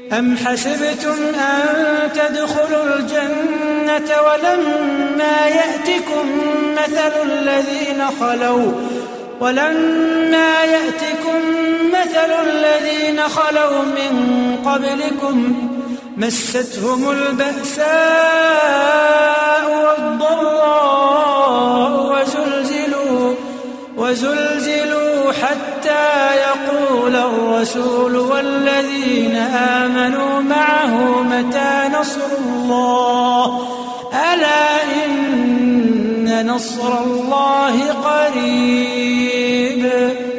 أم حسبتم أن تدخلوا الجنة ولما يأتكم مثل الذين خلوا من قبلكم مستهم البأساء والضراء وزلزلوا حتى يقول الرسول والذين آمنوا معه متى نصر الله ألا إن نصر الله قريب